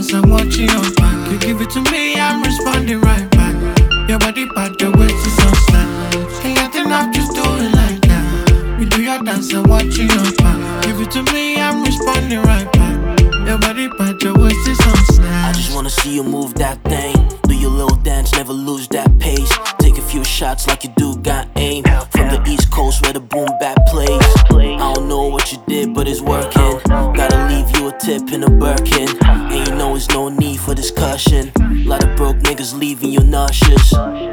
dance, I'm watching your back. You give it to me, I'm responding right back. Your body part, your waist is so slack. Ain't nothing up, just do it like that. You do your dance, I'm watching your back. Give it to me, I'm responding right back. Your body part, your waist is so slack. I just wanna see you move that thing. Do your little dance, never lose that pace. Take a few shots like you do got aim. From the East Coast where the boom bap plays. I don't know what you did, but it's working. Gotta leave you a tip in a Birkin. And you know there's no need for discussion. Lot of broke niggas leaving you nauseous.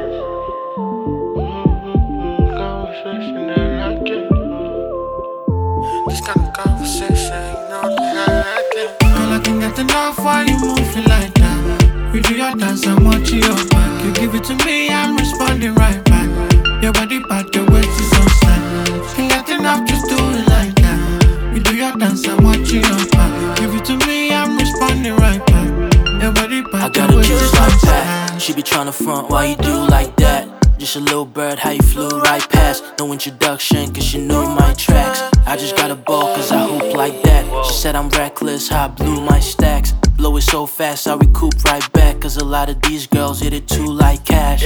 This kind of conversation, you know that I like it. Girl, I can get enough while you moving like that. You do your dance, I'm watching your back. You give it to me, I'm responding right back. Your body part, your waist is so slack. Ain't get enough, just do it like that. You do your dance, I'm watching your back. Give it to me, I'm responding right back. Your body part, I got a juice like that. She be tryna front, why you do like that? Just a little bird, how you flew right past. No introduction, cause she knew my tracks. I just got a ball, cause I hoop like that. She said I'm reckless, how I blew my stacks. Blow it so fast, I recoup right back. Cause a lot of these girls hit it too like cash.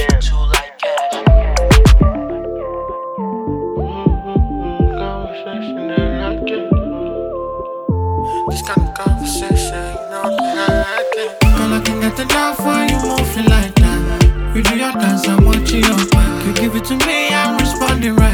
This kind of conversation, you know that I like it. Girl, I can get enough while you moving like that. You do your dance, I'm watching your back. You give it to me, I'm responding right